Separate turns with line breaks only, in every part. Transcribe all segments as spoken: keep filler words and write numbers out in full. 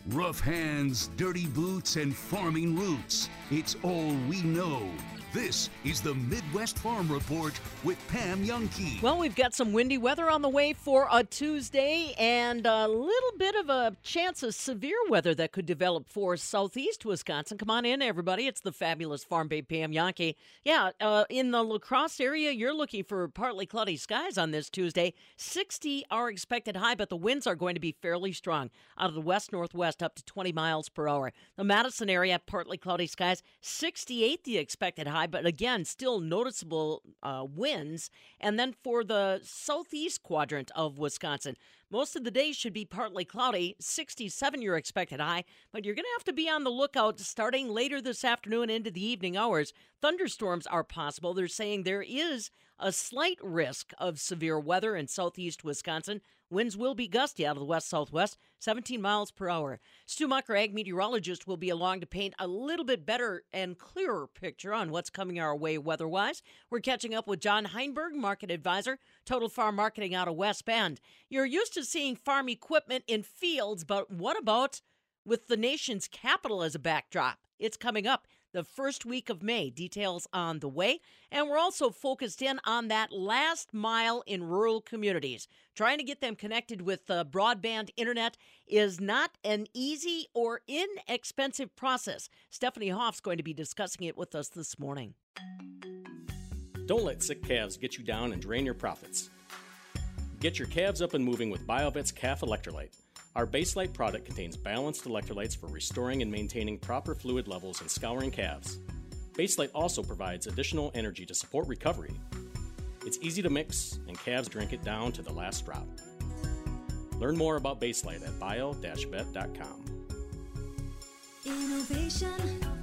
Rough hands, dirty boots, and farming roots. It's all we know. This is the Midwest Farm Report with Pam Youngkey.
Well, we've got some windy weather on the way for a Tuesday and a little bit of a chance of severe weather that could develop for southeast Wisconsin. Come on in, everybody. It's the fabulous Farm Babe Pam Youngkey. Yeah, uh, in the La Crosse area, you're looking for partly cloudy skies on this Tuesday. sixty are expected high, but the winds are going to be fairly strong out of the west-northwest up to twenty miles per hour. The Madison area, partly cloudy skies, sixty-eight the expected high, but again, still noticeable uh, winds. And then for the southeast quadrant of Wisconsin, most of the day should be partly cloudy, sixty-seven your expected high, but you're going to have to be on the lookout starting later this afternoon into the evening hours. Thunderstorms are possible. They're saying there is a slight risk of severe weather in southeast Wisconsin. Winds will be gusty out of the west-southwest, seventeen miles per hour. Stu Mucker, ag meteorologist, will be along to paint a little bit better and clearer picture on what's coming our way weather-wise. We're catching up with John Heinberg, market advisor, Total Farm Marketing out of West Bend. You're used to seeing farm equipment in fields, but what about with the nation's capital as a backdrop? It's coming up the first week of May. Details on the way. And we're also focused in on that last mile in rural communities. Trying to get them connected with uh, broadband internet is not an easy or inexpensive process. Stephanie Hoff's going to be discussing it with us this morning.
Don't let sick calves get you down and drain your profits. Get your calves up and moving with BioVet's Calf Electrolyte. Our Baselite product contains balanced electrolytes for restoring and maintaining proper fluid levels in scouring calves. Baselite also provides additional energy to support recovery. It's easy to mix, and calves drink it down to the last drop. Learn more about Baselite at bio dash vet dot com.
Innovation,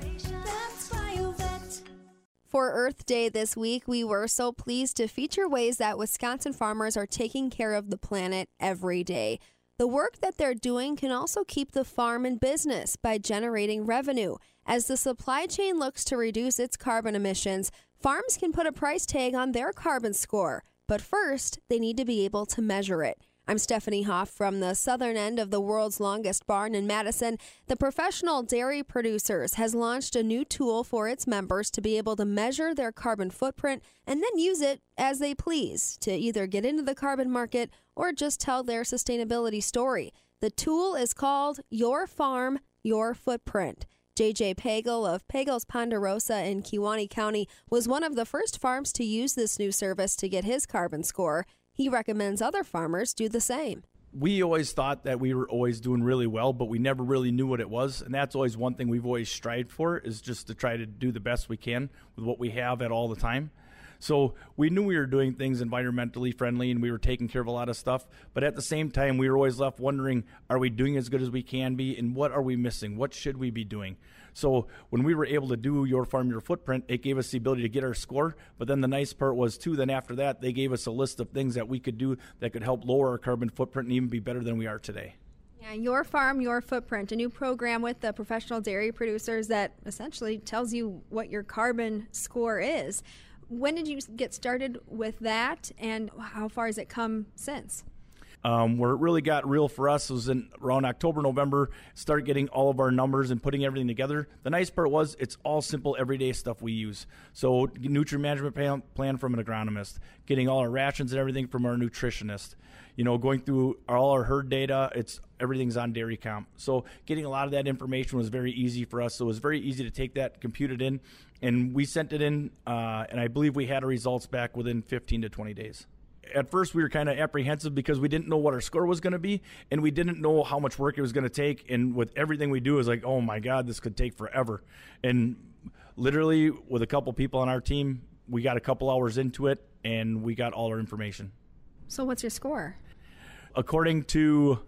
that's BioVet.
For Earth Day this week, we were so pleased to feature ways that Wisconsin farmers are taking care of the planet every day. The work that they're doing can also keep the farm in business by generating revenue. As the supply chain looks to reduce its carbon emissions, farms can put a price tag on their carbon score. But first, they need to be able to measure it. I'm Stephanie Hoff from the southern end of the world's longest barn in Madison. The Professional Dairy Producers has launched a new tool for its members to be able to measure their carbon footprint and then use it as they please to either get into the carbon market or just tell their sustainability story. The tool is called Your Farm, Your Footprint. J J Pagel of Pagel's Ponderosa in Kewaunee County was one of the first farms to use this new service to get his carbon score. He recommends other farmers do the same.
We always thought that we were always doing really well, but we never really knew what it was. And that's always one thing we've always strived for, is just to try to do the best we can with what we have at all the time. So we knew we were doing things environmentally friendly and we were taking care of a lot of stuff. But at the same time, we were always left wondering, are we doing as good as we can be? And what are we missing? What should we be doing? So when we were able to do Your Farm, Your Footprint, it gave us the ability to get our score. But then the nice part was, too, then after that, they gave us a list of things that we could do that could help lower our carbon footprint and even be better than we are today.
Yeah, Your Farm, Your Footprint, a new program with the Professional Dairy Producers that essentially tells you what your carbon score is. When did you get started with that, and how far has it come since?
Um, where it really got real for us was in around October, November, started getting all of our numbers and putting everything together. The nice part was it's all simple everyday stuff we use. So nutrient management plan, plan from an agronomist, getting all our rations and everything from our nutritionist, you know, going through all our herd data, it's everything's on Dairy Comp. So getting a lot of that information was very easy for us. So it was very easy to take that, compute it in, and we sent it in, uh, and I believe we had our results back within fifteen to twenty days. At first, we were kind of apprehensive because we didn't know what our score was going to be, and we didn't know how much work it was going to take. And with everything we do, it was like, oh, my God, this could take forever. And literally, with a couple people on our team, we got a couple hours into it, and we got all our information.
So what's your score?
According to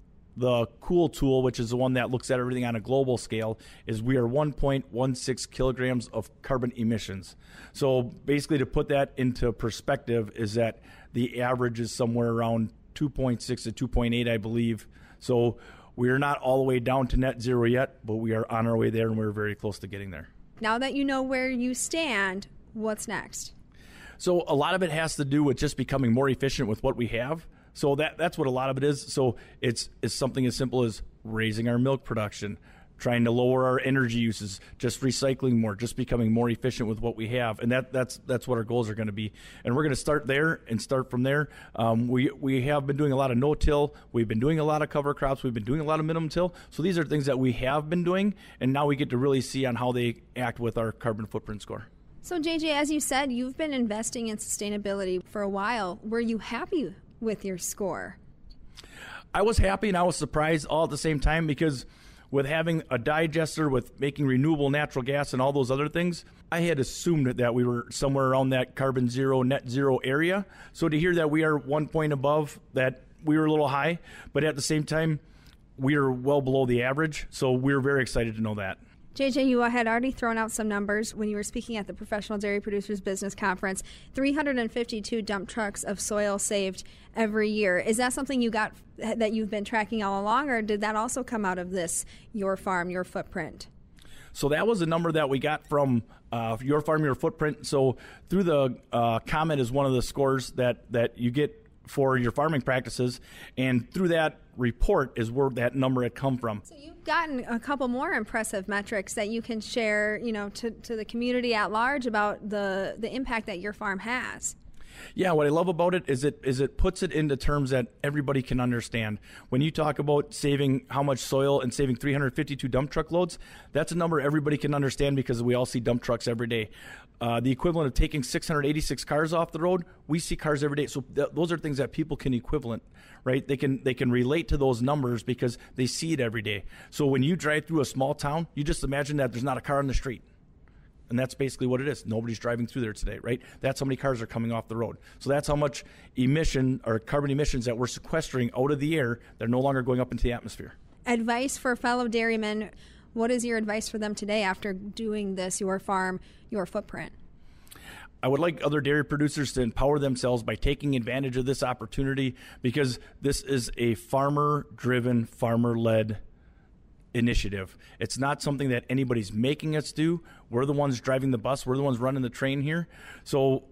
the Cool tool, which is the one that looks at everything on a global scale, is we are one point one six kilograms of carbon emissions. So basically, to put that into perspective, is that the average is somewhere around two point six to two point eight, I believe. So we're not all the way down to net zero yet, but we are on our way there, and we're very close to getting there.
Now that you know where you stand, what's next?
So a lot of it has to do with just becoming more efficient with what we have. So that that's what a lot of it is. So it's it's something as simple as raising our milk production, trying to lower our energy uses, just recycling more, just becoming more efficient with what we have, and that that's that's what our goals are going to be. And we're going to start there and start from there. Um, we we have been doing a lot of no-till. We've been doing a lot of cover crops. We've been doing a lot of minimum till. So these are things that we have been doing, and now we get to really see on how they act with our carbon footprint score.
So J J, as you said, you've been investing in sustainability for a while. Were you happy with your score?
I was happy and I was surprised all at the same time, because with having a digester, with making renewable natural gas and all those other things, I had assumed that we were somewhere around that carbon zero, net zero area. So to hear that we are one point above, that we were a little high, but at the same time, we are well below the average. So we're very excited to know that.
J J, you had already thrown out some numbers when you were speaking at the Professional Dairy Producers Business Conference. three hundred fifty-two dump trucks of soil saved every year. Is that something you got that you've been tracking all along, or did that also come out of this Your Farm, Your Footprint?
So that was a number that we got from uh, Your Farm, Your Footprint. So through the uh, comment is one of the scores that, that you get for your farming practices, and through that report is where that number had come from.
So you've gotten a couple more impressive metrics that you can share, you know, to, to the community at large about the, the impact that your farm has.
Yeah, what I love about it is it is it puts it into terms that everybody can understand. When you talk about saving how much soil and saving three hundred fifty-two dump truck loads, that's a number everybody can understand, because we all see dump trucks every day. Uh, the equivalent of taking six hundred eighty-six cars off the road, we see cars every day. So th- those are things that people can equivalent, right? They can they can relate to those numbers because they see it every day. So when you drive through a small town, you just imagine that there's not a car on the street. And that's basically what it is. Nobody's driving through there today, right? That's how many cars are coming off the road. So that's how much emission or carbon emissions that we're sequestering out of the air. They're no longer going up into the atmosphere.
Advice for fellow dairymen. What is your advice for them today after doing this, Your Farm, Your Footprint?
I would like other dairy producers to empower themselves by taking advantage of this opportunity, because this is a farmer-driven, farmer-led initiative. It's not something that anybody's making us do. We're the ones driving the bus. We're the ones running the train here. So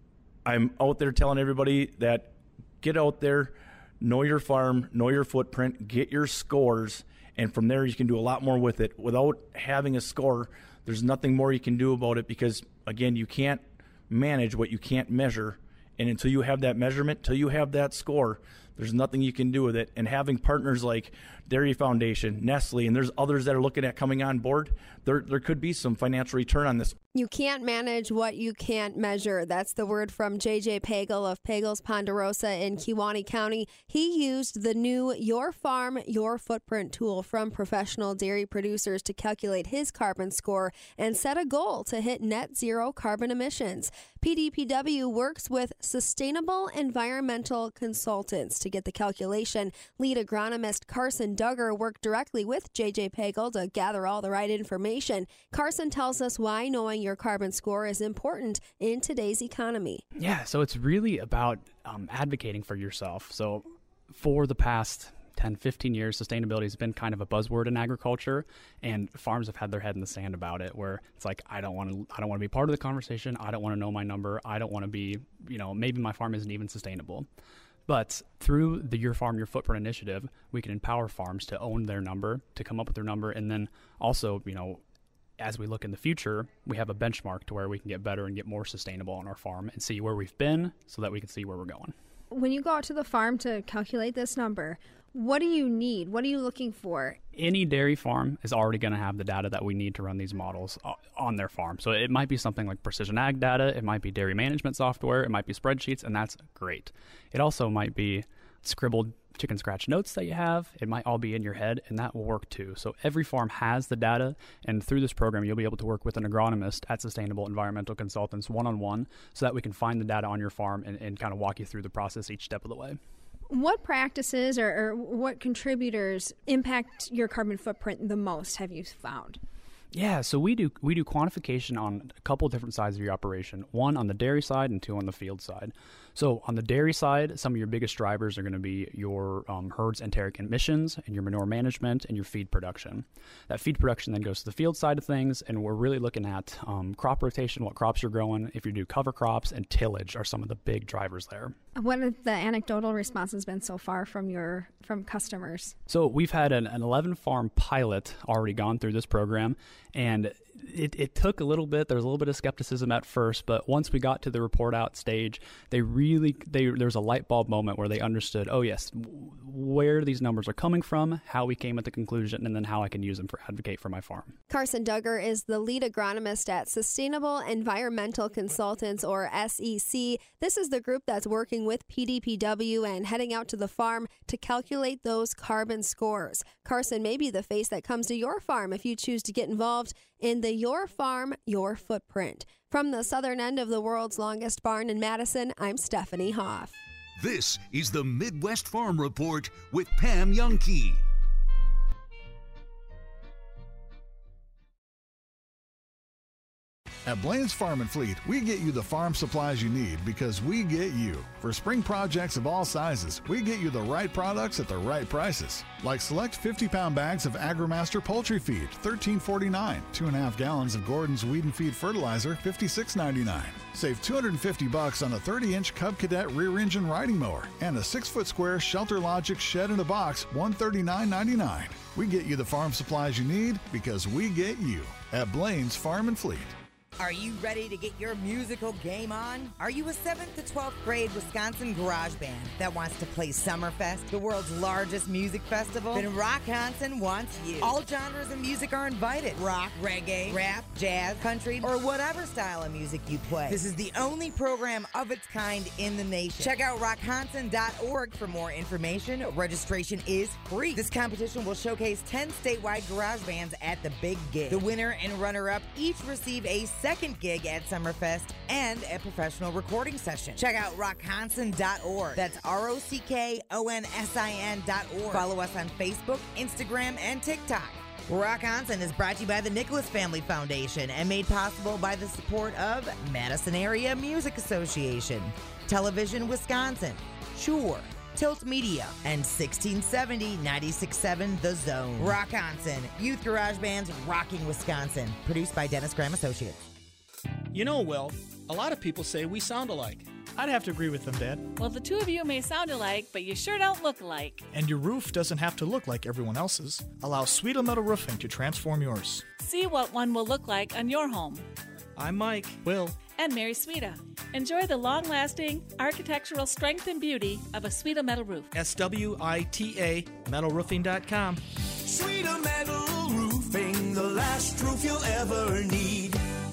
I'm out there telling everybody that get out there, know your farm, know your footprint, get your scores, and from there you can do a lot more with it. Without having a score, there's nothing more you can do about it, because, again, you can't manage what you can't measure. And until you have that measurement, until you have that score, there's nothing you can do with it. And having partners like Dairy Foundation, Nestle, and there's others that are looking at coming on board, there there could be some financial return on this.
You can't manage what you can't measure. That's the word from J J Pagel of Pagel's Ponderosa in Kewaunee County. He used the new Your Farm, Your Footprint tool from Professional Dairy Producers to calculate his carbon score and set a goal to hit net zero carbon emissions. P D P W works with Sustainable Environmental Consultants to get the calculation. Lead agronomist Carson Duggar worked directly with J J Pagel to gather all the right information. Carson tells us why knowing your carbon score is important in today's economy.
Yeah, so it's really about um, advocating for yourself. So for the past ten, fifteen years, sustainability has been kind of a buzzword in agriculture, and farms have had their head in the sand about it, where it's like, I don't want to I don't want to be part of the conversation. I don't want to know my number. I don't want to be, you know, maybe my farm isn't even sustainable. But through the Your Farm, Your Footprint initiative, we can empower farms to own their number, to come up with their number, and then also, you know, as we look in the future, we have a benchmark to where we can get better and get more sustainable on our farm and see where we've been so that we can see where we're going.
When you go out to the farm to calculate this number, what do you need? What are you looking for?
Any dairy farm is already going to have the data that we need to run these models on their farm. So it might be something like precision ag data, it might be dairy management software, it might be spreadsheets, and that's great. It also might be scribbled chicken scratch notes that you have. It might all be in your head, and that will work too. So every farm has the data, and through this program, you'll be able to work with an agronomist at Sustainable Environmental Consultants one-on-one so that we can find the data on your farm and, and kind of walk you through the process each step of the way.
What practices or, or what contributors impact your carbon footprint the most, have you found?
Yeah, so we do we do quantification on a couple different sides of your operation, one on the dairy side and two on the field side. So on the dairy side, some of your biggest drivers are going to be your um, herds enteric emissions and your manure management and your feed production. That feed production then goes to the field side of things, and we're really looking at um, crop rotation, what crops you're growing. If you do cover crops, and tillage are some of the big drivers there.
What have the anecdotal responses been so far from your from customers?
So we've had an, an eleven farm pilot already gone through this program, and it, it took a little bit. There was a little bit of skepticism at first, but once we got to the report out stage, they really they there was a light bulb moment where they understood, oh yes, where these numbers are coming from, how we came at the conclusion, and then how I can use them for advocate for my farm.
Carson Duggar is the lead agronomist at Sustainable Environmental Consultants, or S E C. This is the group that's working with P D P W and heading out to the farm to calculate those carbon scores. Carson may be the face that comes to your farm if you choose to get involved in the Your Farm, Your Footprint. From the southern end of the world's longest barn in Madison, I'm Stephanie Hoff.
This is the Midwest Farm Report with Pam Youngkey.
At Blaine's Farm and Fleet, we get you the farm supplies you need because we get you. For spring projects of all sizes, we get you the right products at the right prices. Like select fifty pound bags of AgriMaster poultry feed, thirteen forty-nine. Two and a half gallons of Gordon's Weed and Feed fertilizer, fifty-six ninety-nine. Save two hundred fifty bucks on a thirty inch Cub Cadet rear engine riding mower and a six foot square Shelter Logic shed in a box, one thirty-nine ninety-nine. We get you the farm supplies you need because we get you at Blaine's Farm and Fleet.
Are you ready to get your musical game on? Are you a seventh to twelfth grade Wisconsin garage band that wants to play Summerfest, the world's largest music festival? Then Rockhanson wants you. All genres of music are invited. Rock, reggae, rap, jazz, country, or whatever style of music you play. This is the only program of its kind in the nation. Check out rock hanson dot org for more information. Registration is free. This competition will showcase ten statewide garage bands at the big gig. The winner and runner-up each receive a second gig at Summerfest and a professional recording session. Check out rock hanson dot org. That's R O C K O N S I N dot org. Follow us on Facebook, Instagram, and TikTok. Rock Hanson is brought to you by the Nicholas Family Foundation and made possible by the support of Madison Area Music Association, Television Wisconsin, Shure, Tilt Media, and sixteen seventy ninety-six point seven The Zone. Rock Hanson, Youth Garage Bands rocking Wisconsin. Produced by Dennis Graham Associates.
You know, Will, a lot of people say we sound alike.
I'd have to agree with them, Dad.
Well, the two of you may sound alike, but you sure don't look alike.
And your roof doesn't have to look like everyone else's. Allow Sweeto Metal Roofing to transform yours.
See what one will look like on your home.
I'm Mike. Will.
And Mary Sweeta. Enjoy the long-lasting architectural strength and beauty of a Sweeto Metal roof.
S W I T A, metal roofing dot com.
Sweeto Metal Roofing, the last roof you'll ever need.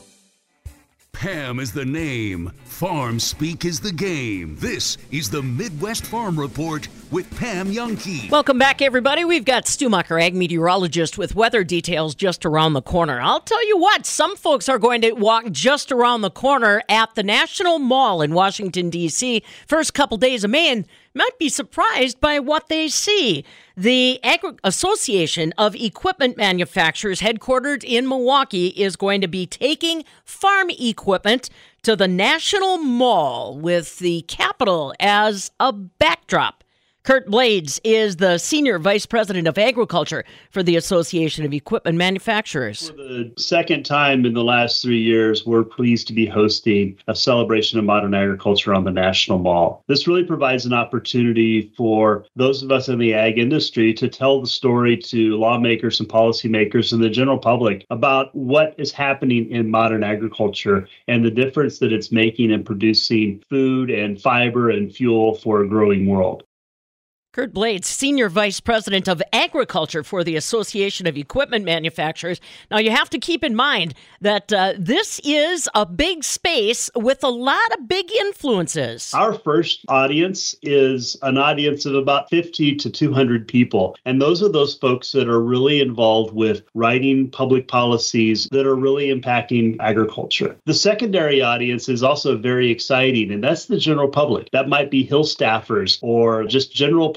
Pam is the name. Farm speak is the game. This is the Midwest Farm Report with Pam Youngkey.
Welcome back, everybody. We've got Stu Macher, ag meteorologist, with weather details just around the corner. I'll tell you what, some folks are going to walk just around the corner at the National Mall in Washington, D C first couple days of May and might be surprised by what they see. The Agri- Association of Equipment Manufacturers, headquartered in Milwaukee, is going to be taking farm equipment to the National Mall with the Capitol as a backdrop. Kurt Blades is the Senior Vice President of Agriculture for the Association of Equipment Manufacturers.
For the second time in the last three years, we're pleased to be hosting a celebration of modern agriculture on the National Mall. This really provides an opportunity for those of us in the ag industry to tell the story to lawmakers and policymakers and the general public about what is happening in modern agriculture and the difference that it's making in producing food and fiber and fuel for a growing world.
Kurt Blades, Senior Vice President of Agriculture for the Association of Equipment Manufacturers. Now, you have to keep in mind that uh, this is a big space with a lot of big influences.
Our first audience is an audience of about fifty to two hundred people. And those are those folks that are really involved with writing public policies that are really impacting agriculture. The secondary audience is also very exciting, and that's the general public. That might be Hill staffers or just general public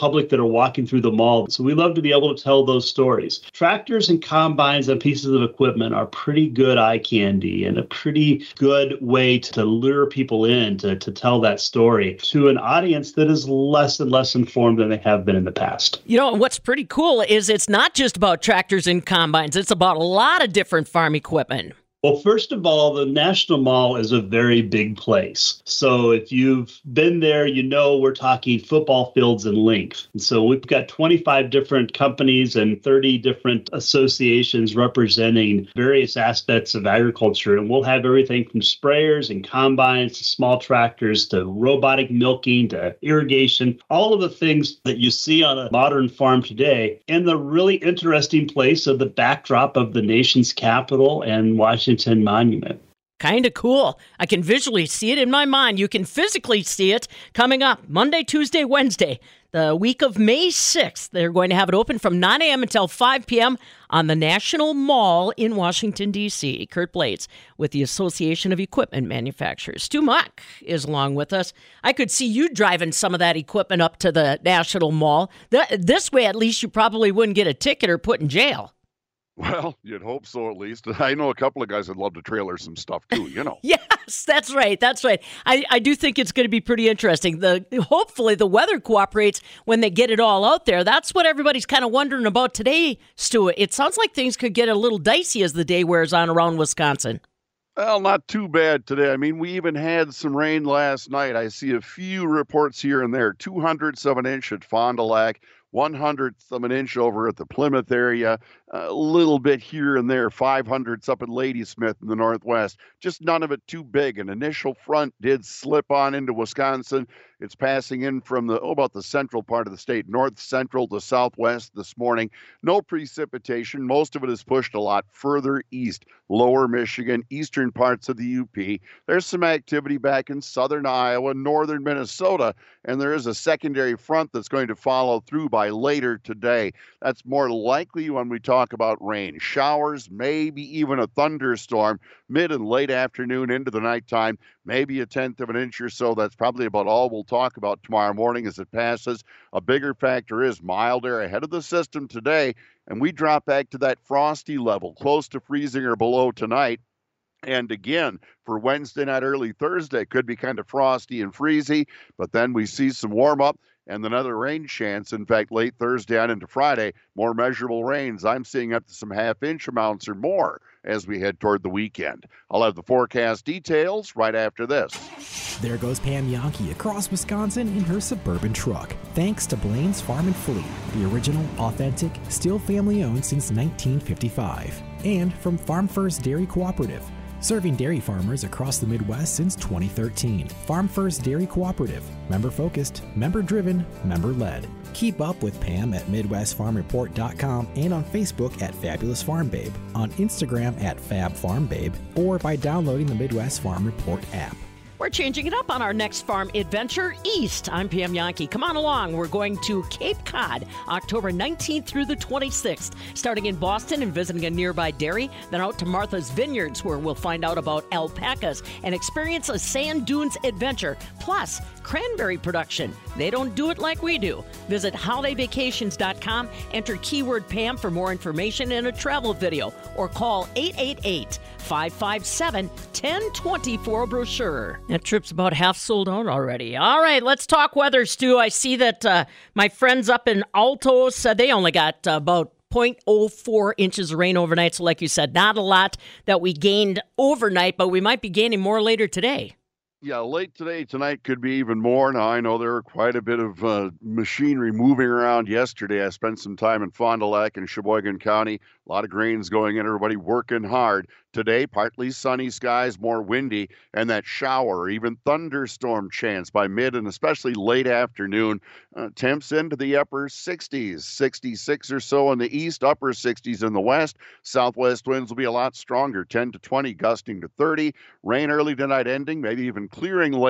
public that are walking through the mall. So we love to be able to tell those stories. Tractors and combines and pieces of equipment are pretty good eye candy and a pretty good way to lure people in to, to tell that story to an audience that is less and less informed than they have been in the past.
You know, what's pretty cool is it's not just about tractors and combines. It's about a lot of different farm equipment.
Well, first of all, the National Mall is a very big place. So if you've been there, you know we're talking football fields in length. And so we've got twenty-five different companies and thirty different associations representing various aspects of agriculture. And we'll have everything from sprayers and combines to small tractors to robotic milking to irrigation, all of the things that you see on a modern farm today in the really interesting place of the backdrop of the nation's capital and Washington Monument.
Kind of cool. I can visually see it in my mind. You can physically see it coming up Monday, Tuesday, Wednesday, the week of May sixth. They're going to have it open from nine a.m. until five p.m. on the National Mall in Washington, D C Kurt Blades with the Association of Equipment Manufacturers. Stu Muck is along with us. I could see you driving some of that equipment up to the National Mall. Th- this way, at least, you probably wouldn't get a ticket or put in jail.
Well, you'd hope so at least. I know a couple of guys that love to trailer some stuff too, you know.
Yes, that's right. That's right. I, I do think it's going to be pretty interesting. The hopefully the weather cooperates when they get it all out there. That's what everybody's kind of wondering about today, Stu. It sounds like things could get a little dicey as the day wears on around Wisconsin.
Well, not too bad today. I mean, we even had some rain last night. I see a few reports here and there. two hundredths of an inch at Fond du Lac, one hundredth of an inch over at the Plymouth area, a little bit here and there, five hundredths up in Ladysmith in the northwest. Just none of it too big. An initial front did slip on into Wisconsin. It's passing in from the, oh, about the central part of the state, north central to southwest this morning. No precipitation. Most of it is pushed a lot further east, lower Michigan, eastern parts of the U P. There's some activity back in southern Iowa, northern Minnesota, and there is a secondary front that's going to follow through by later today. That's more likely when we talk about rain. Showers, maybe even a thunderstorm, mid and late afternoon into the nighttime, maybe a tenth of an inch or so. That's probably about all we'll talk about tomorrow morning as it passes. A bigger factor is mild air ahead of the system today, and we drop back to that frosty level, close to freezing or below tonight. And again, for Wednesday night, early Thursday, could be kind of frosty and freezy, but then we see some warm up and another rain chance. In fact, late Thursday on into Friday, more measurable rains. I'm seeing up to some half inch amounts or more as we head toward the weekend. I'll have the forecast details right after this.
There goes Pam Yankee across Wisconsin in her Suburban truck. Thanks to Blaine's Farm and Fleet, the original, authentic, still family owned since nineteen fifty-five. And from Farm First Dairy Cooperative, serving dairy farmers across the Midwest since twenty thirteen. Farm First Dairy Cooperative. Member focused, member driven, member led. Keep up with Pam at Midwest Farm Report dot com and on Facebook at Fabulous Farm Babe, on Instagram at Fab Farm Babe, or by downloading the Midwest Farm Report app.
We're changing it up on our next farm adventure east. I'm Pam Yankee. Come on along. We're going to Cape Cod, October nineteenth through the twenty-sixth, starting in Boston and visiting a nearby dairy, then out to Martha's Vineyards, where we'll find out about alpacas and experience a sand dunes adventure, plus cranberry production. They don't do it like we do. Visit holiday vacations dot com, enter keyword Pam for more information and a travel video, or call eight eight eight, five five seven, one zero two four for a brochure. That trip's about half sold out already. All right, let's talk weather, Stu. I see that uh, my friends up in Altos, uh, they only got uh, about zero point zero four inches of rain overnight. So like you said, not a lot that we gained overnight, but we might be gaining more later today.
Yeah, late today, tonight could be even more. Now, I know there were quite a bit of uh, machinery moving around yesterday. I spent some time in Fond du Lac and Sheboygan County. A lot of grains going in, everybody working hard. Today, partly sunny skies, more windy, and that shower or even thunderstorm chance by mid and especially late afternoon. Uh, temps into the upper sixties, sixty-six or so in the east, upper sixties in the west. Southwest winds will be a lot stronger, ten to twenty, gusting to thirty. Rain early tonight ending, maybe even clearing late.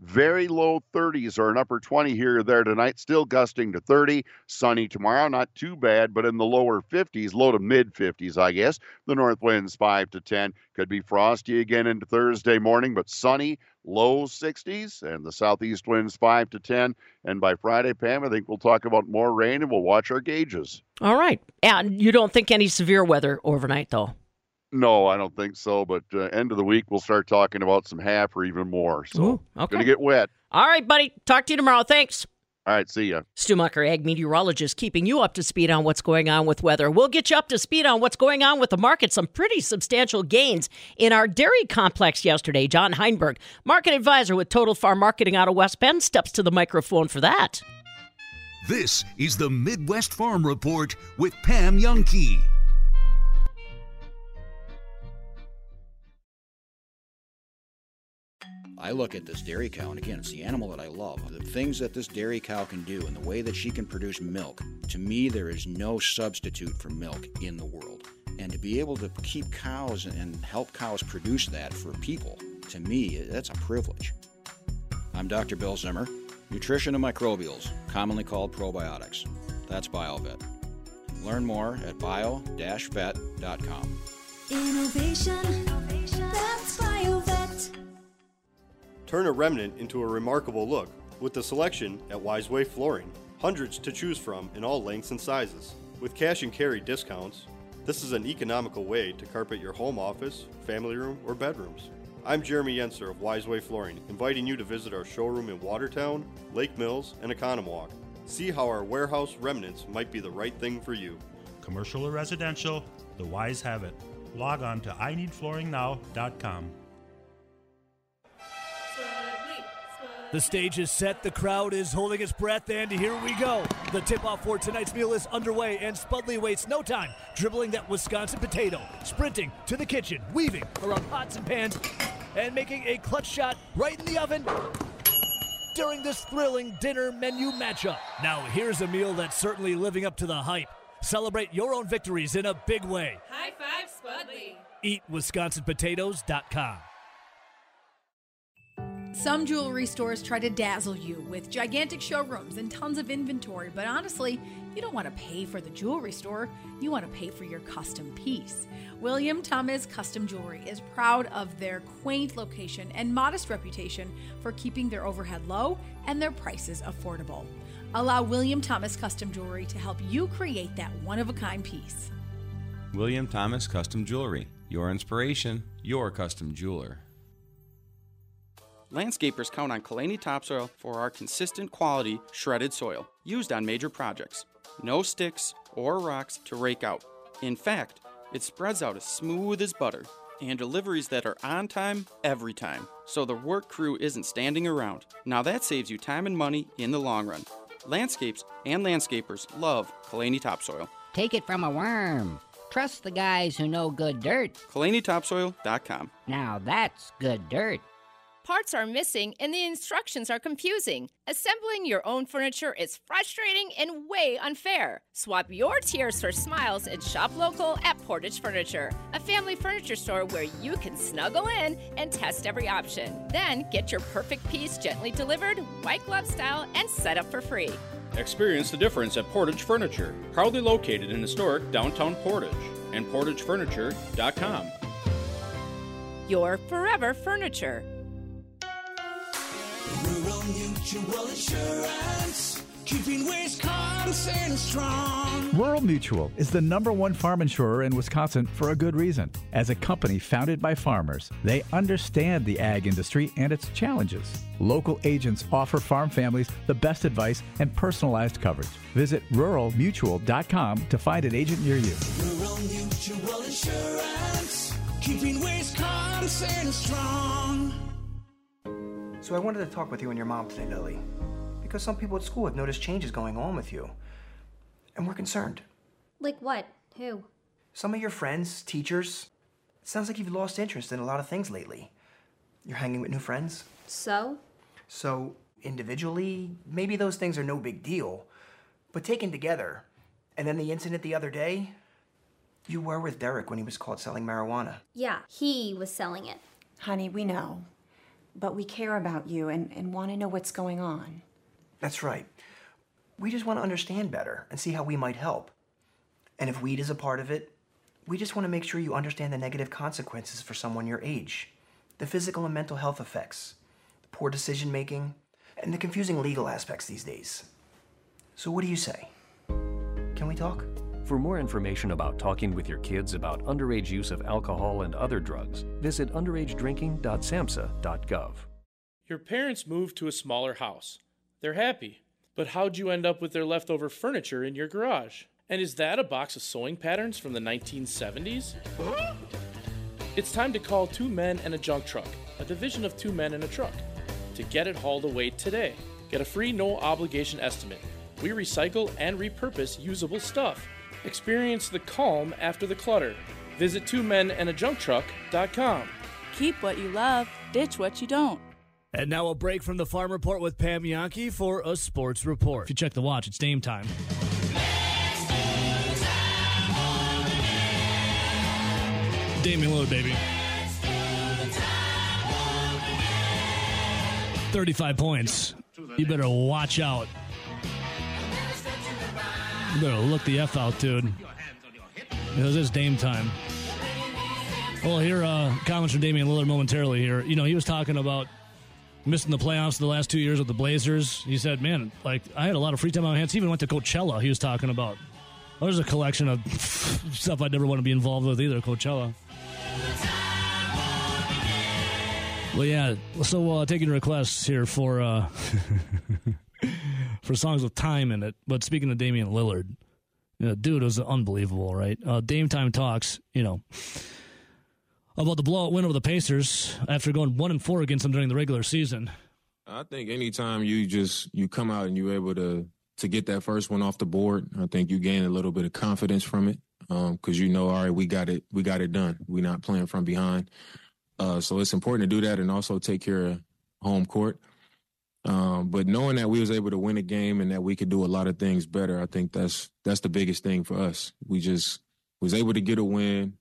Very low thirties or an upper twenty here or there tonight, still gusting to thirty. Sunny tomorrow, not too bad, but in the lower fifties, low to mid fifties, I guess. The north winds five to ten. Could be frosty again into Thursday morning, but sunny, low sixties, and the southeast winds five to ten. And by Friday, Pam, I think we'll talk about more rain and we'll watch our gauges.
All right. And you don't think any severe weather overnight, though?
No, I don't think so. But uh, end of the week, we'll start talking about some half or even more. So,
Ooh, okay.
Gonna get wet.
All right, buddy. Talk to you tomorrow. Thanks.
All right, see ya.
Stu Mucker, ag meteorologist, keeping you up to speed on what's going on with weather. We'll get you up to speed on what's going on with the market. Some pretty substantial gains in our dairy complex yesterday. John Heinberg, market advisor with Total Farm Marketing out of West Bend, steps to the microphone for that.
This is the Midwest Farm Report with Pam Youngkey.
I look at this dairy cow, and again, it's the animal that I love. The things that this dairy cow can do and the way that she can produce milk, to me, there is no substitute for milk in the world. And to be able to keep cows and help cows produce that for people, to me, that's a privilege. I'm Doctor Bill Zimmer, nutrition and microbials, commonly called probiotics. That's BioVet. Learn more at bio dash vet dot com.
Innovation, that's BioVet.
Turn a remnant into a remarkable look with the selection at Wiseway Flooring. Hundreds to choose from in all lengths and sizes. With cash and carry discounts, this is an economical way to carpet your home office, family room, or bedrooms. I'm Jeremy Yenser of Wiseway Flooring, inviting you to visit our showroom in Watertown, Lake Mills, and Economowoc. See how our warehouse remnants might be the right thing for you.
Commercial or residential, the Wise have it. Log on to I need flooring now dot com.
The stage is set, the crowd is holding its breath, and here we go. The tip-off for tonight's meal is underway, and Spudley waits no time, dribbling that Wisconsin potato, sprinting to the kitchen, weaving around pots and pans, and making a clutch shot right in the oven during this thrilling dinner menu matchup. Now here's a meal that's certainly living up to the hype. Celebrate your own victories in a big way.
High five, Spudley.
eat wisconsin potatoes dot com.
Some jewelry stores try to dazzle you with gigantic showrooms and tons of inventory, but honestly, you don't want to pay for the jewelry store. You want to pay for your custom piece. William Thomas Custom Jewelry is proud of their quaint location and modest reputation for keeping their overhead low and their prices affordable. Allow William Thomas Custom Jewelry to help you create that one-of-a-kind piece.
William Thomas Custom Jewelry, your inspiration, your custom jeweler.
Landscapers count on Kalani Topsoil for our consistent quality shredded soil used on major projects. No sticks or rocks to rake out. In fact, it spreads out as smooth as butter, and deliveries that are on time every time, so the work crew isn't standing around. Now that saves you time and money in the long run. Landscapes and landscapers love Kalani Topsoil.
Take it from a worm. Trust the guys who know good dirt.
Kalani Topsoil dot com.
Now that's good dirt.
Parts are missing and the instructions are confusing. Assembling your own furniture is frustrating and way unfair. Swap your tears for smiles and shop local at Portage Furniture, a family furniture store where you can snuggle in and test every option. Then get your perfect piece gently delivered, white glove style, and set up for free.
Experience the difference at Portage Furniture, proudly located in historic downtown Portage, and portage furniture dot com.
Your forever furniture.
Rural Mutual Insurance, keeping Wisconsin strong.
Rural Mutual is the number one farm insurer in Wisconsin for a good reason. As a company founded by farmers, they understand the ag industry and its challenges. Local agents offer farm families the best advice and personalized coverage. Visit rural mutual dot com to find an agent near you.
Rural Mutual Insurance, keeping Wisconsin strong.
So I wanted to talk with you and your mom today, Lily, because some people at school have noticed changes going on with you, and we're concerned.
Like what? Who?
Some of your friends, teachers. It sounds like you've lost interest in a lot of things lately. You're hanging with new friends.
So?
So, individually, maybe those things are no big deal, but taken together, and then the incident the other day, you were with Derek when he was caught selling marijuana.
Yeah, he was selling it.
Honey, we know.
but we care about you and, and want to know what's going on.
That's right. We just want to understand better and see how we might help. And if weed is a part of it, we just want to make sure you understand the negative consequences for someone your age, the physical and mental health effects, the poor decision making, and the confusing legal aspects these days. So what do you say? Can we talk?
For more information about talking with your kids about underage use of alcohol and other drugs, visit underage drinking dot samhsa dot gov.
Your parents moved to a smaller house. They're happy. But how'd you end up with their leftover furniture in your garage? And is that a box of sewing patterns from the nineteen seventies? It's time to call Two Men and a Junk Truck, a division of Two Men and a Truck, to get it hauled away today. Get a free no-obligation estimate. We recycle and repurpose usable stuff. Experience the calm after the clutter. Visit two men and a junk truck dot com.
Keep what you love, ditch what you don't.
And now a break from the Farm Report with Pam Yankee for a sports report. If you check the watch, it's Dame time. Damian Lillard, baby. thirty-five points. You better watch out. You better look the F out, dude. Because it's Dame time. Well, here, uh, comments from Damian Lillard momentarily here. You know, he was talking about missing the playoffs the last two years with the Blazers. He said, man, like, I had a lot of free time on my hands. He even went to Coachella, he was talking about. There's a collection of stuff I'd never want to be involved with either, Coachella. Well, yeah, so uh, taking requests here for uh, for songs with time in it. But speaking of Damian Lillard, you know, dude, it was unbelievable, right? Uh, Dame Time talks, you know, about the blowout win over the Pacers after going one and four against them during the regular season.
I think anytime you just you come out and you're able to to get that first one off the board, I think you gain a little bit of confidence from it because um, you know, all right, we got it, we got it done. We're not playing from behind. Uh, so it's important to do that and also take care of home court. Um, but knowing that we was able to win a game and that we could do a lot of things better, I think that's that's the biggest thing for us. We just was able to get a win,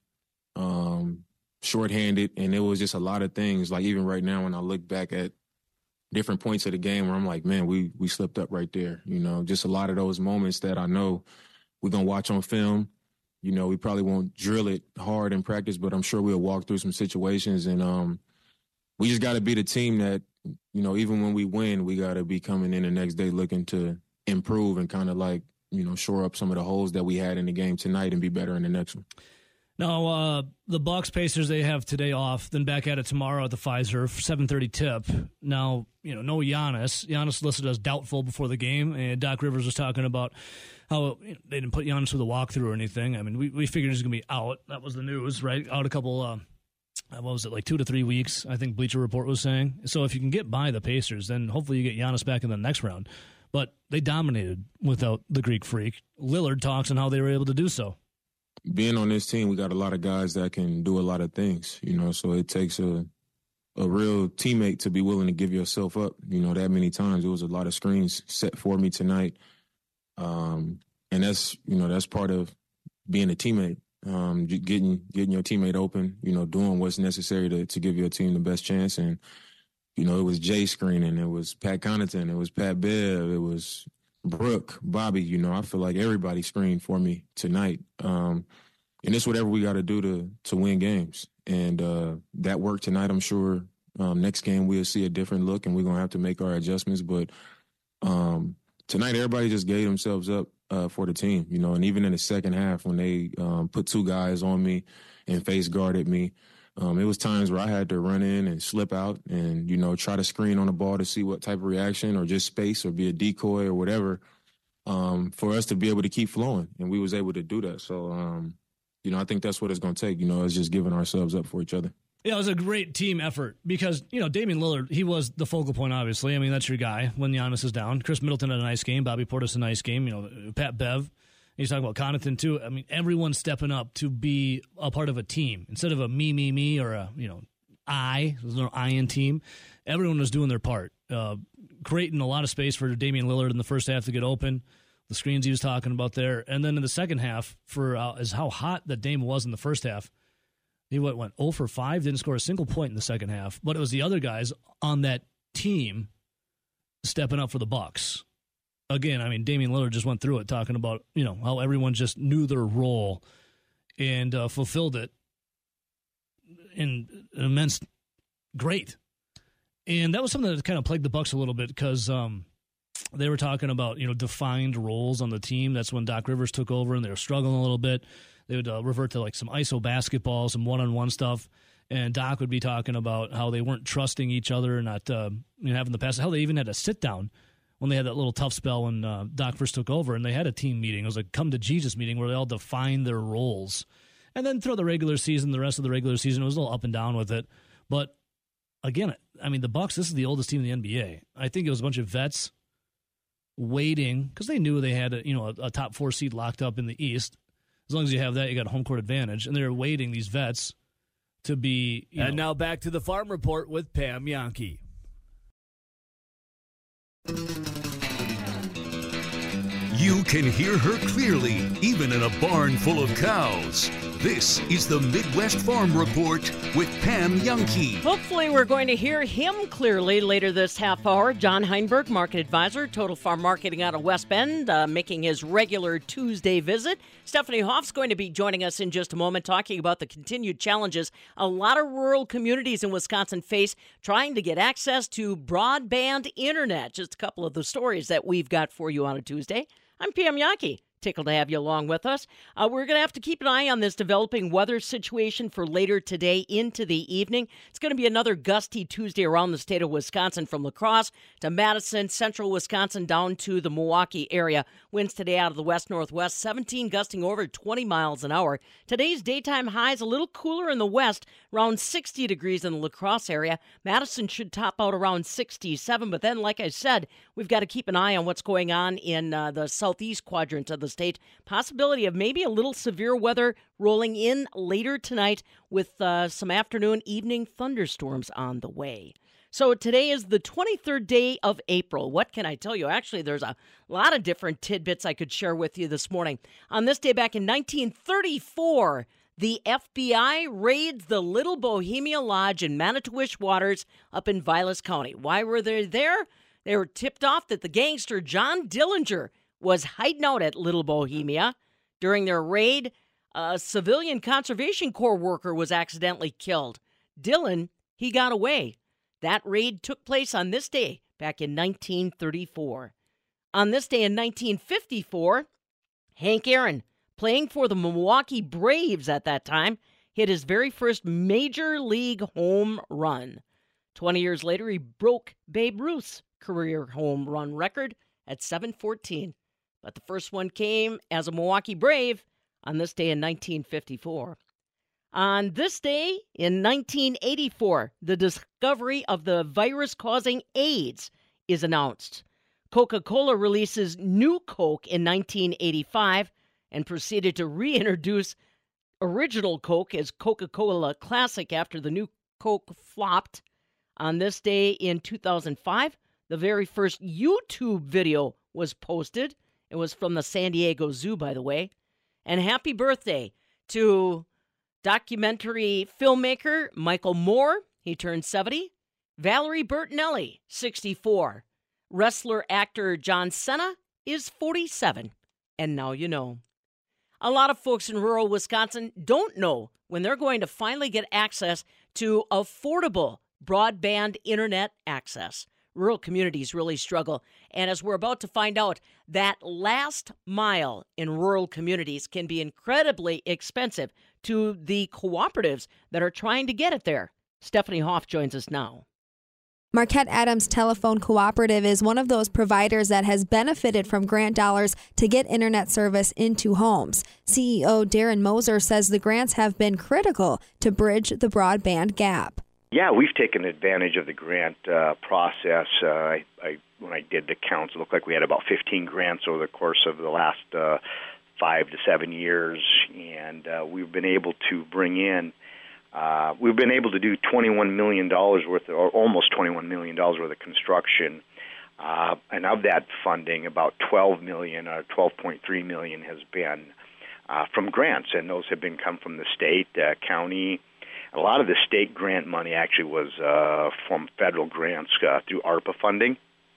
um, shorthanded, and it was just a lot of things. Like even right now when I look back at different points of the game where I'm like, man, we we slipped up right there. You know, just a lot of those moments that I know we're going to watch on film. You know, we probably won't drill it hard in practice, but I'm sure we'll walk through some situations. And um, we just got to be the team that, you know, even when we win, we got to be coming in the next day looking to improve and kind of like, you know, shore up some of the holes that we had in the game tonight and be better in the next one.
Now, uh, the Bucks Pacers, they have today off, then back at it tomorrow at the Pfizer, seven thirty tip. Now, you know, no Giannis. Giannis listed as doubtful before the game, and Doc Rivers was talking about how you know, they didn't put Giannis with a walkthrough or anything. I mean, we, we figured he was going to be out. That was the news, right? Out a couple, uh, what was it, like two to three weeks, I think Bleacher Report was saying. So if you can get by the Pacers, then hopefully you get Giannis back in the next round. But they dominated without the Greek Freak. Lillard talks on how they were able to do so.
Being on this team, we got a lot of guys that can do a lot of things, you know, so it takes a a real teammate to be willing to give yourself up, you know, that many times. There was a lot of screens set for me tonight. Um, and that's, you know, that's part of being a teammate, um, getting getting your teammate open, you know, doing what's necessary to, to give your team the best chance. And, you know, it was Jay screening, it was Pat Connaughton, it was Pat Bev, it was Brooke, Bobby, you know, I feel like everybody screened for me tonight. Um, and it's whatever we got to do to to win games. And uh, that worked tonight, I'm sure. Um, next game, we'll see a different look, and we're going to have to make our adjustments. But um, tonight, everybody just gave themselves up uh, for the team, you know, and even in the second half when they um, put two guys on me and face guarded me, um, it was times where I had to run in and slip out and, you know, try to screen on the ball to see what type of reaction or just space or be a decoy or whatever um, for us to be able to keep flowing. And we was able to do that. So, um, you know, I think that's what it's going to take, you know, is just giving ourselves up for each other.
Yeah, it was a great team effort because, you know, Damian Lillard, he was the focal point, obviously. I mean, that's your guy when Giannis is down. Chris Middleton had a nice game. Bobby Portis a nice game. You know, Pat Bev. He's talking about Connaughton, too. I mean, everyone's stepping up to be a part of a team. Instead of a me, me, me, or a, you know, I. There's no I in team. Everyone was doing their part. Uh, creating a lot of space for Damian Lillard in the first half to get open. The screens he was talking about there. And then in the second half, for uh, as how hot that Dame was in the first half,
He went, went oh for five, didn't score a single point in the second half, but it was the other guys on that team stepping up for the Bucks. Again, I mean, Damian Lillard just went through it, talking about, you know, how everyone just knew their role and uh, fulfilled it in an immense great. And that was something that kind of plagued the Bucks a little bit because um, they were talking about, you know, defined roles on the team. That's when Doc Rivers took over and they were struggling a little bit. They would uh, revert to like some I S O basketball, some one-on-one stuff. And Doc would be talking about how they weren't trusting each other, not uh, you know, having the pass. Hell, they even had a sit-down when they had that little tough spell when uh, Doc first took over, and they had a team meeting. It was a come-to-Jesus meeting where they all defined their roles. And then through the regular season, the rest of the regular season, it was a little up and down with it. But, again, I mean, the Bucks, this is the oldest team in the N B A. I think it was a bunch of vets waiting because they knew they had a, you know, a, a top four seed locked up in the East. As long as you have that, you got a home court advantage. And they were waiting, these vets, to be, you
and
know.
now back to the Farm Report with Pam Yankee.
You can hear her clearly, even in a barn full of cows. This is the Midwest Farm Report with Pam Yankee.
Hopefully we're going to hear him clearly later this half hour. John Heinberg, Market Advisor, Total Farm Marketing out of West Bend, uh, making his regular Tuesday visit. Stephanie Hoff's going to be joining us in just a moment, talking about the continued challenges a lot of rural communities in Wisconsin face trying to get access to broadband internet. Just a couple of the stories that we've got for you on a Tuesday. I'm Pam Yankee. Tickled to have you along with us. Uh, we're going to have to keep an eye on this developing weather situation for later today into the evening. It's going to be another gusty Tuesday around the state of Wisconsin, from La Crosse to Madison, central Wisconsin, down to the Milwaukee area. Winds today out of the west-northwest, seventeen gusting over twenty miles an hour. Today's daytime highs a little cooler in the west, around sixty degrees in the La Crosse area. Madison should top out around sixty-seven, but then, like I said, we've got to keep an eye on what's going on in uh, the southeast quadrant of the state. Possibility of maybe a little severe weather rolling in later tonight with uh, some afternoon, evening thunderstorms on the way. So today is the twenty-third day of April. What can I tell you? Actually, there's a lot of different tidbits I could share with you this morning. On this day back in nineteen thirty-four, the F B I raids the Little Bohemia Lodge in Manitowish Waters up in Vilas County. Why were they there? They were tipped off that the gangster John Dillinger was hiding out at Little Bohemia. During their raid, a civilian Conservation Corps worker was accidentally killed. Dillon, he got away. That raid took place on this day back in nineteen thirty-four. On this day in nineteen fifty-four, Hank Aaron, playing for the Milwaukee Braves at that time, hit his very first major league home run. Twenty years later, he broke Babe Ruth's career home run record at seven fourteen. But the first one came as a Milwaukee Brave on this day in nineteen fifty-four. On this day in nineteen eighty-four, the discovery of the virus causing AIDS is announced. Coca-Cola releases New Coke in nineteen eighty-five and proceeded to reintroduce original Coke as Coca-Cola Classic after the New Coke flopped. On this day in two thousand five, the very first YouTube video was posted. It was from the San Diego Zoo, by the way. And happy birthday to documentary filmmaker Michael Moore. He turned seventy. Valerie Bertinelli, sixty-four. Wrestler actor John Cena is forty-seven. And now you know. A lot of folks in rural Wisconsin don't know when they're going to finally get access to affordable broadband internet access. Rural communities really struggle. And as we're about to find out, that last mile in rural communities can be incredibly expensive to the cooperatives that are trying to get it there. Stephanie Hoff joins us now.
Marquette Adams Telephone Cooperative is one of those providers that has benefited from grant dollars to get internet service into homes. C E O Darren Moser says the grants have been critical to bridge the broadband gap.
Yeah, we've taken advantage of the grant uh, process. Uh, I, I, when I did the counts, it looked like we had about fifteen grants over the course of the last uh, five to seven years, and uh, we've been able to bring in, uh, we've been able to do twenty-one million dollars worth, of, or almost twenty-one million dollars worth of construction, uh, and of that funding, about twelve million dollars or twelve point three million dollars has been uh, from grants, and those have been come from the state, uh, county, A lot of the state grant money actually was uh, from federal grants uh, through ARPA funding.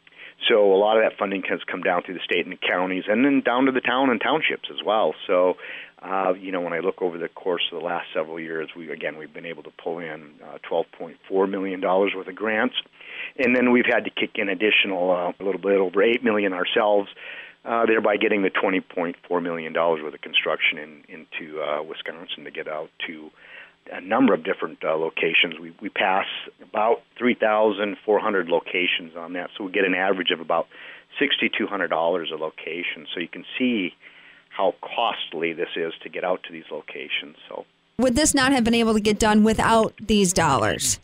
So a lot of that funding has come down through the state and the counties, and then down to the town and townships as well. So, uh, you know, when I look over the course of the last several years, we again we've been able to pull in uh, twelve point four million dollars worth of grants, and then we've had to kick in additional uh, a little bit over eight million dollars ourselves, uh, thereby getting the twenty point four million dollars worth of construction in, into uh, Wisconsin to get out to a number of different uh, locations. We we pass about three thousand four hundred locations on that, so we get an average of about six thousand two hundred dollars a location. So you can see how costly this is to get out to these locations. So
would this not have been able to get done without these dollars?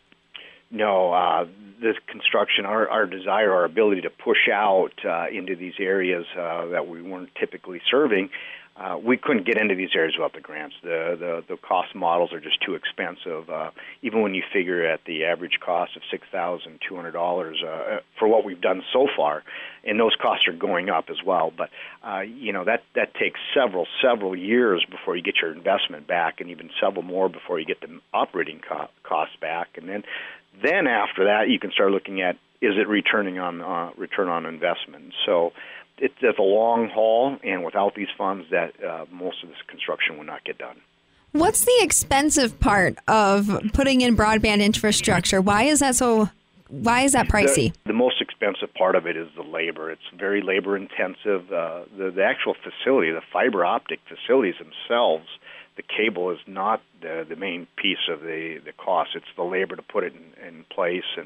No, uh, this construction, our, our desire, our ability to push out uh, into these areas uh, that we weren't typically serving, Uh, we couldn't get into these areas without the grants. The, the the cost models are just too expensive. Uh, even when you figure at the average cost of six thousand two hundred dollars uh, for what we've done so far, and those costs are going up as well. But uh, you know that that takes several several years before you get your investment back, and even several more before you get the operating co- costs back. And then then after that, you can start looking at, is it returning on uh, return on investment? So it's, it's a long haul, and without these funds, that uh, most of this construction will not get done.
What's the expensive part of putting in broadband infrastructure? Why is that so? Why is that pricey?
The, the most expensive part of it is the labor. It's very labor intensive. Uh, the, the actual facility, the fiber optic facilities themselves, the cable is not the, the main piece of the, the cost. It's the labor to put it in, in place, and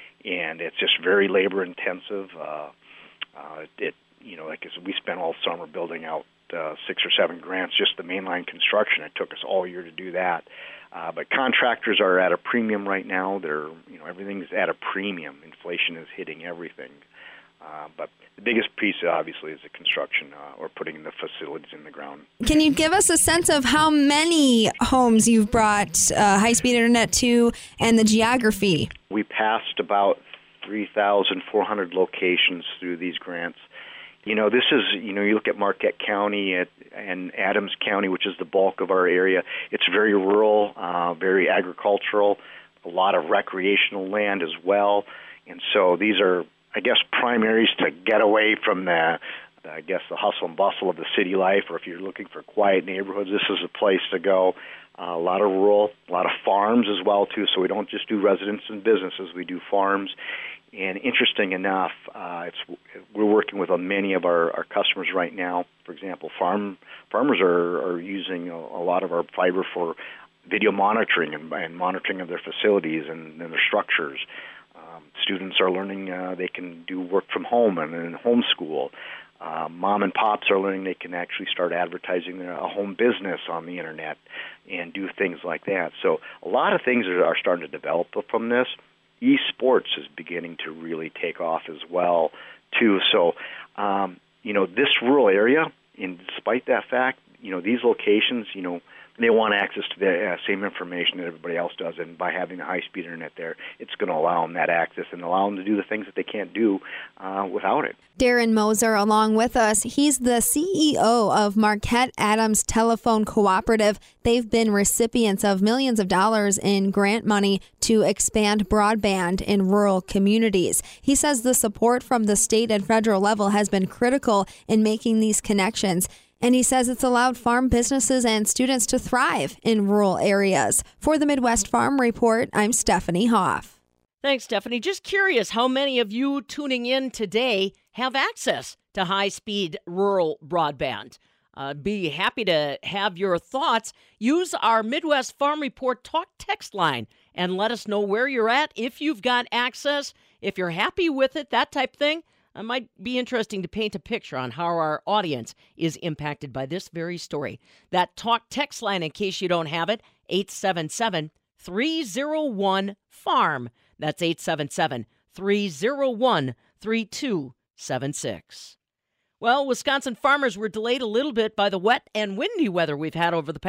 and it's just very labor intensive. Uh, uh, it you know, like I said, we spent all summer building out uh, six or seven grants, just the mainline construction. It took us all year to do that. Uh, but contractors are at a premium right now. They're, you know, everything's at a premium. Inflation is hitting everything. Uh, but the biggest piece, obviously, is the construction uh, or putting the facilities in the ground.
Can you give us a sense of how many homes you've brought uh, high-speed internet to and the geography?
We passed about three thousand four hundred locations through these grants. You know, this is, you know, you look at Marquette County at, and Adams County, which is the bulk of our area. It's very rural, uh, very agricultural, a lot of recreational land as well. And so these are, I guess, primaries to get away from the, I guess, the hustle and bustle of the city life, or if you're looking for quiet neighborhoods, this is a place to go. Uh, a lot of rural, a lot of farms as well, too, so we don't just do residences and businesses, we do farms. And interesting enough, uh, it's we're working with uh, many of our, our customers right now. For example, farm farmers are, are using a, a lot of our fiber for video monitoring and, and monitoring of their facilities and, and their structures. Um, students are learning uh, they can do work from home and, and homeschool. Uh, mom and pops are learning they can actually start advertising their, a home business on the internet and do things like that. So a lot of things are, are starting to develop from this. Esports is beginning to really take off as well, too. So, um, you know, this rural area, and despite that fact, you know, these locations, you know, they want access to the uh, same information that everybody else does, and by having the high-speed internet there, it's going to allow them that access and allow them to do the things that they can't do uh, without it.
Darren Moser along with us. He's the C E O of Marquette Adams Telephone Cooperative. They've been recipients of millions of dollars in grant money to expand broadband in rural communities. He says the support from the state and federal level has been critical in making these connections. And he says it's allowed farm businesses and students to thrive in rural areas. For the Midwest Farm Report, I'm Stephanie Hoff.
Thanks, Stephanie. Just curious how many of you tuning in today have access to high-speed rural broadband. Uh, be happy to have your thoughts. Use our Midwest Farm Report talk text line and let us know where you're at, if you've got access, if you're happy with it, that type of thing. It might be interesting to paint a picture on how our audience is impacted by this very story. That talk text line, in case you don't have it, eight seven seven, three oh one, farm. That's eight seven seven, three oh one, three two seven six. Well, Wisconsin farmers were delayed a little bit by the wet and windy weather we've had over the past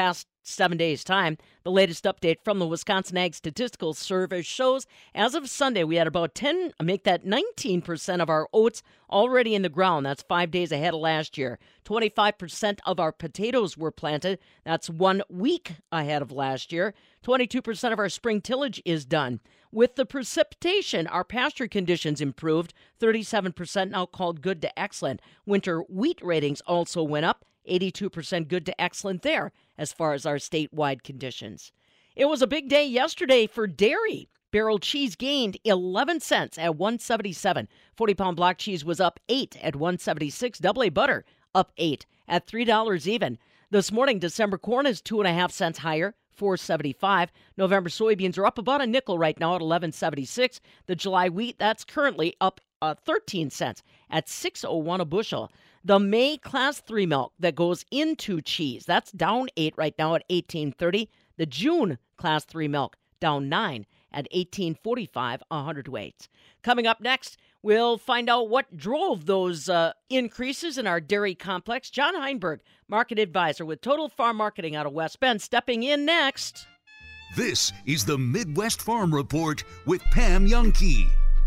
seven days' time. The latest update from the Wisconsin Ag Statistical Service shows as of Sunday, we had about ten, make that nineteen percent of our oats already in the ground. That's five days ahead of last year. twenty-five percent of our potatoes were planted. That's one week ahead of last year. twenty-two percent of our spring tillage is done. With the precipitation, our pasture conditions improved. thirty-seven percent now called good to excellent. Winter wheat ratings also went up. eighty-two percent good to excellent there as far as our statewide conditions. It was a big day yesterday for dairy. Barrel cheese gained eleven cents at one seventy-seven. forty-pound block cheese was up eight at one seventy-six. Double A butter up eight at three dollars even. This morning, December corn is two and a half cents higher, four seventy-five. November soybeans are up about a nickel right now at eleven seventy-six. The July wheat, that's currently up uh, thirteen cents at six oh one a bushel. The May class three milk that goes into cheese, that's down eight right now at eighteen thirty. The June class three milk down nine at eighteen forty-five a hundredweight. Coming up next, we'll find out what drove those uh, increases in our dairy complex. John Heinberg, market advisor with Total Farm Marketing out of West Bend, stepping in next.
This is the Midwest Farm Report with Pam Jahnke.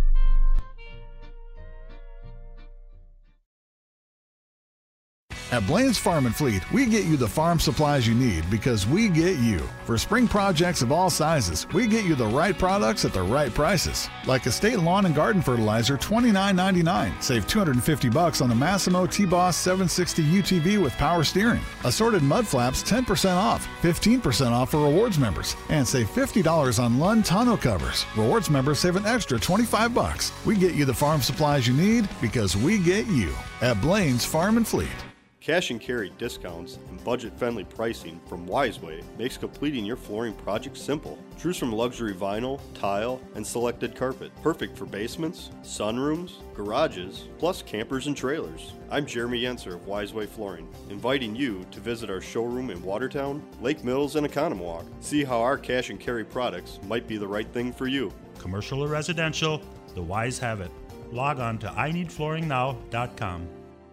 At Blaine's Farm and Fleet, we get you the farm supplies you need because we get you. For spring projects of all sizes, we get you the right products at the right prices. Like Estate Lawn and Garden Fertilizer, twenty-nine ninety-nine. Save two hundred fifty bucks on the Massimo T-Boss seven sixty U T V with power steering. Assorted mud flaps, ten percent off. fifteen percent off for rewards members. And save fifty dollars on Lund tonneau covers. Rewards members save an extra twenty-five bucks. We get you the farm supplies you need because we get you. At Blaine's Farm and Fleet.
Cash and carry discounts and budget-friendly pricing from Wiseway makes completing your flooring project simple. Choose from luxury vinyl, tile, and selected carpet. Perfect for basements, sunrooms, garages, plus campers and trailers. I'm Jeremy Yenser of Wiseway Flooring, inviting you to visit our showroom in Watertown, Lake Mills, and Economwalk. See how our cash and carry products might be the right thing for you.
Commercial or residential, the Wise have it. Log on to I need flooring now dot com.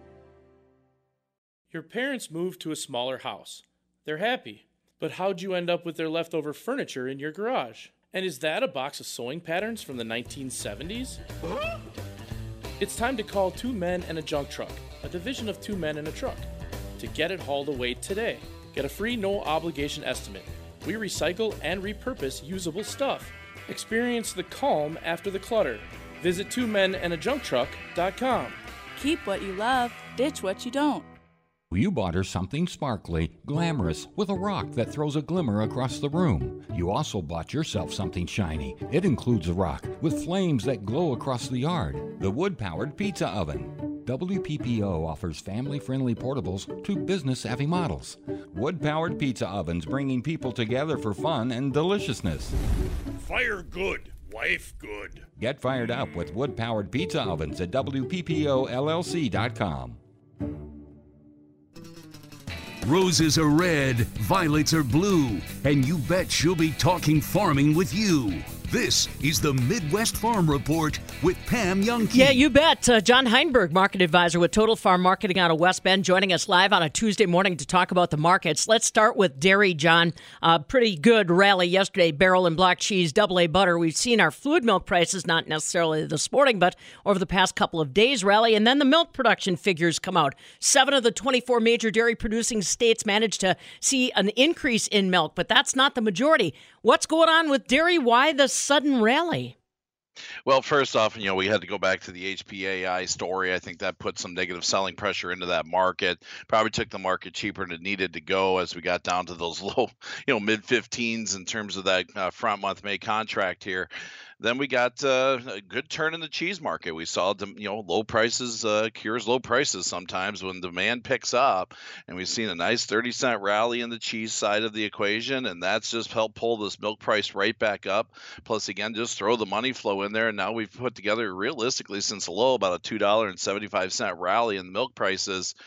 Your parents moved to a smaller house. They're happy. But how'd you end up with their leftover furniture in your garage? And is that a box of sewing patterns from the nineteen seventies? It's time to call Two Men and a Junk Truck, a division of Two Men and a Truck, to get it hauled away today. Get a free no-obligation estimate. We recycle and repurpose usable stuff. Experience the calm after the clutter. Visit two men and a junk truck dot com.
Keep what you love, ditch what you don't.
You bought her something sparkly, glamorous, with a rock that throws a glimmer across the room. You also bought yourself something shiny. It includes a rock with flames that glow across the yard. The wood-powered pizza oven. W P P O offers family-friendly portables to business-savvy models. Wood-powered pizza ovens bringing people together for fun and deliciousness.
Fire good, wife good.
Get fired up with wood-powered pizza ovens at W P P O L L C dot com.
Roses are red, violets are blue, and you bet she'll be talking farming with you. This is the Midwest Farm Report with Pam Jahnke.
Yeah, you bet. Uh, John Heinberg, market advisor with Total Farm Marketing out of West Bend, joining us live on a Tuesday morning to talk about the markets. Let's start with dairy, John. Uh, pretty good rally yesterday. Barrel and block cheese, double A butter. We've seen our fluid milk prices, not necessarily this morning, but over the past couple of days rally. And then the milk production figures come out. Seven of the twenty-four major dairy producing states managed to see an increase in milk, but that's not the majority. What's going on with dairy? Why the sudden rally?
Well, first off, you know, we had to go back to the H P A I story. I think that put some negative selling pressure into that market. Probably took the market cheaper than it needed to go as we got down to those low, you know, mid fifteens in terms of that uh, front month May contract here. Then we got uh, a good turn in the cheese market. We saw, you know, low prices uh, cures low prices sometimes when demand picks up. And we've seen a nice thirty cent rally in the cheese side of the equation. And that's just helped pull this milk price right back up. Plus, again, just throw the money flow in there. And now we've put together realistically since the low about a two dollars and seventy-five cent rally in the milk prices.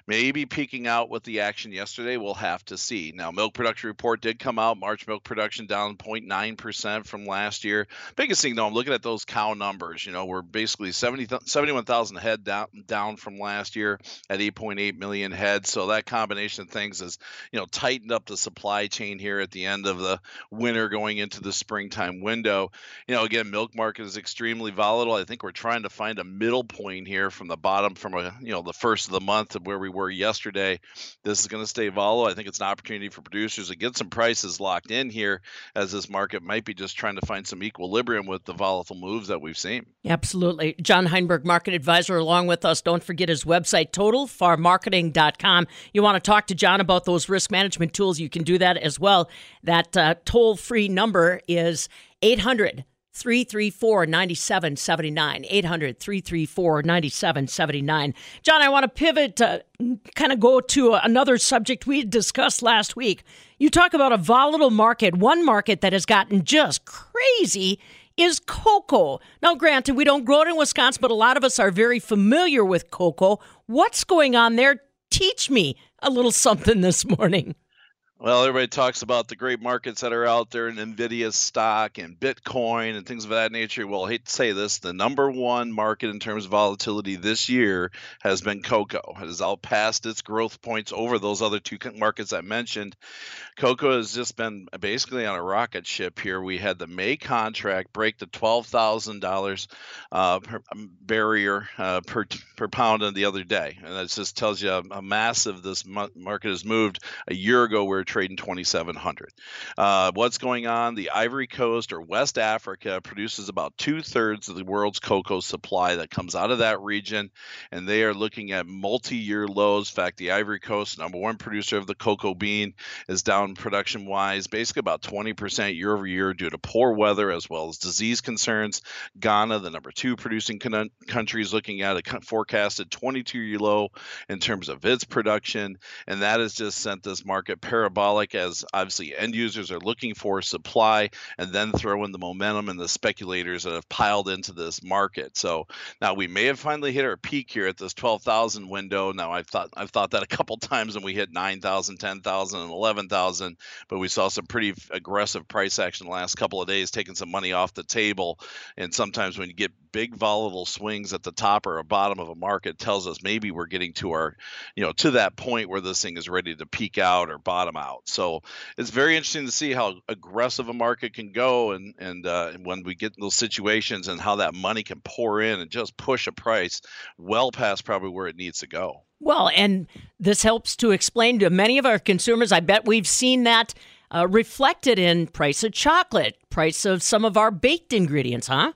maybe peaking out with the action yesterday. We'll have to see. Now, milk production report did come out. March milk production down zero point nine percent from last year. Biggest thing, though, I'm looking at those cow numbers. You know, we're basically seventy, seventy-one thousand head down, down from last year at eight point eight million head. So that combination of things has, you know, tightened up the supply chain here at the end of the winter going into the springtime window. You know, again, milk market is extremely volatile. I think we're trying to find a middle point here from the bottom from a, you know, the first of the month of where we were yesterday. This is going to stay volatile. I think it's an opportunity for producers to get some prices locked in here, as this market might be just trying to find some equilibrium with the volatile moves that we've seen.
Absolutely. John Heinberg, market advisor, along with us. Don't forget his website, total farm marketing dot com. You want to talk to John about those risk management tools, you can do that as well. That uh, toll-free number is eight hundred, three three four, nine seven seven nine, eight hundred, three three four, nine seven seven nine. John, I want to pivot, uh, kind of go to another subject we discussed last week. You talk about a volatile market. One market that has gotten just crazy is cocoa. Now, granted, we don't grow it in Wisconsin, but a lot of us are very familiar with cocoa. What's going on there? Teach me a little something this morning.
Well, everybody talks about the great markets that are out there, and NVIDIA stock and Bitcoin and things of that nature. Well, I hate to say this, the number one market in terms of volatility this year has been cocoa. It has outpassed its growth points over those other two markets I mentioned. Cocoa has just been basically on a rocket ship here. We had the May contract break the twelve thousand dollars uh, per barrier uh, per per pound the other day. And that just tells you how massive this market has moved. A year ago, we were trading twenty-seven hundred. Uh, what's going on? The Ivory Coast or West Africa produces about two-thirds of the world's cocoa supply that comes out of that region, and they are looking at multi-year lows. In fact, the Ivory Coast, number one producer of the cocoa bean, is down production-wise basically about twenty percent year over year due to poor weather as well as disease concerns. Ghana, the number two producing con- country, is looking at a forecasted twenty-two-year low in terms of its production, and that has just sent this market parabolic as obviously end users are looking for supply, and then throw in the momentum and the speculators that have piled into this market. So now we may have finally hit our peak here at this twelve thousand window. Now I've thought I've thought that a couple times, and we hit nine thousand, ten thousand, and eleven thousand, but we saw some pretty aggressive price action the last couple of days, taking some money off the table. And sometimes when you get big volatile swings at the top or a bottom of a market, it tells us maybe we're getting to our, you know, to that point where this thing is ready to peak out or bottom out. So it's very interesting to see how aggressive a market can go, and and uh, when we get in those situations, and how that money can pour in and just push a price well past probably where it needs to go.
Well, and this helps to explain to many of our consumers. I bet we've seen that uh, reflected in price of chocolate, price of some of our baked ingredients, huh?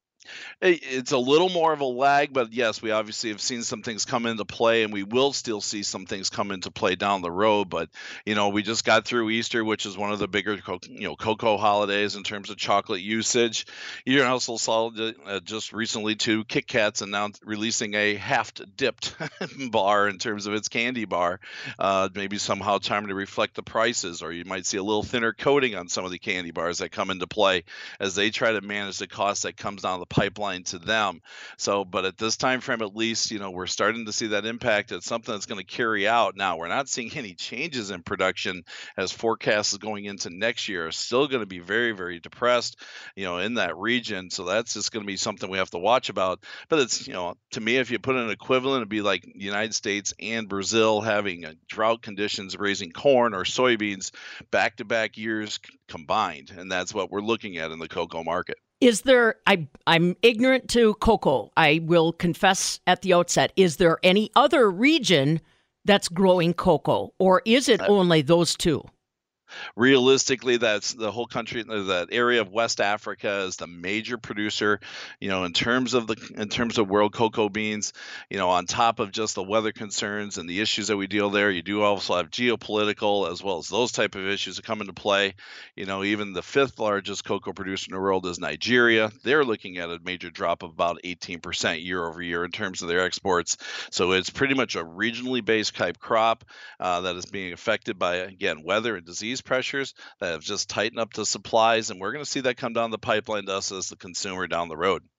It's a little more of a lag, but yes, we obviously have seen some things come into play, and we will still see some things come into play down the road. But, you know, we just got through Easter, which is one of the bigger, you know, cocoa holidays in terms of chocolate usage. You also saw uh, just recently, too, Kit Kat's announced releasing a half-dipped bar in terms of its candy bar. Uh, maybe somehow time to reflect the prices, or you might see a little thinner coating on some of the candy bars that come into play as they try to manage the cost that comes down the pipeline to them. So, but at this time frame, at least, you know, we're starting to see that impact. It's something that's going to carry out. Now, we're not seeing any changes in production, as forecasts going into next year are still going to be very, very depressed, you know, in that region. So that's just going to be something we have to watch about. But it's, you know, to me, if you put an equivalent, it'd be like the United States and Brazil having a drought conditions raising corn or soybeans back-to-back years combined. And that's what we're looking at in the cocoa market.
Is there, I, I'm ignorant to cocoa, I will confess at the outset, is there any other region that's growing cocoa, or is it only those two?
Realistically, that's the whole country. That area of West Africa is the major producer, you know, in terms of the in terms of world cocoa beans. You know, on top of just the weather concerns and the issues that we deal there, you do also have geopolitical as well as those type of issues that come into play. You know, even the fifth largest cocoa producer in the world is Nigeria. They're looking at a major drop of about eighteen percent year over year in terms of their exports. So it's pretty much a regionally based type crop uh, that is being affected by, again, weather and disease pressures that have just tightened up the supplies, and we're going to see that come down the pipeline to us as the consumer down the road.
Hmm.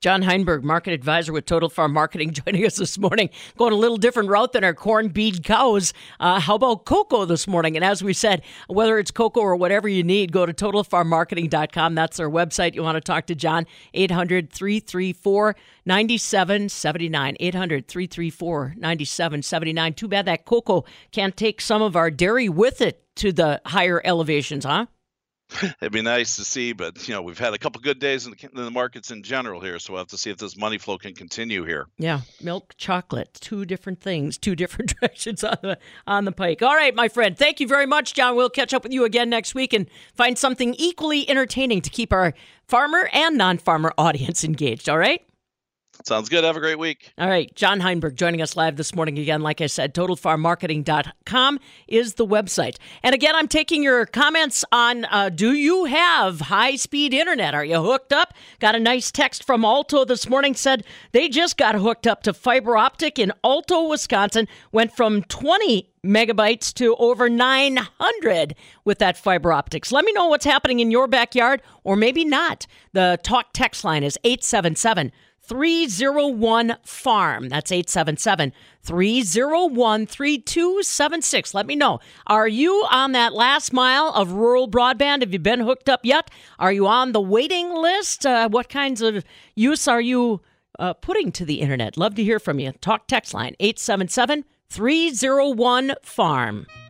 John Heinberg, market advisor with Total Farm Marketing, joining us this morning. Going a little different route than our corn bead cows. Uh, how about cocoa this morning? And as we said, whether it's cocoa or whatever you need, go to total farm marketing dot com. That's our website. You want to talk to John, eight hundred, three three four, nine seven seven nine. eight hundred, three three four, nine seven seven nine. Too bad that cocoa can't take some of our dairy with it to the higher elevations, huh?
It'd be nice to see, but you know we've had a couple good days in the, in the markets in general here, so we'll have to see if this money flow can continue here.
Yeah, milk, chocolate, two different things, two different directions on the on the pike. All right, my friend, thank you very much, John. We'll catch up with you again next week and find something equally entertaining to keep our farmer and non-farmer audience engaged. All right.
Sounds good. Have a great week.
All right. John Heinberg joining us live this morning again. Like I said, total farm marketing dot com is the website. And again, I'm taking your comments on, uh, do you have high-speed internet? Are you hooked up? Got a nice text from Alto this morning, said they just got hooked up to fiber optic in Alto, Wisconsin. Went from twenty megabytes to over nine hundred with that fiber optics. Let me know what's happening in your backyard, or maybe not. The talk text line is eight seven seven, three oh one, farm. That's eight seven seven, three oh one, three two seven six. Let me know. Are you on that last mile of rural broadband? Have you been hooked up yet? Are you on the waiting list? Uh, what kinds of use are you uh, putting to the internet? Love to hear from you. Talk text line eight seven seven, three oh one, farm.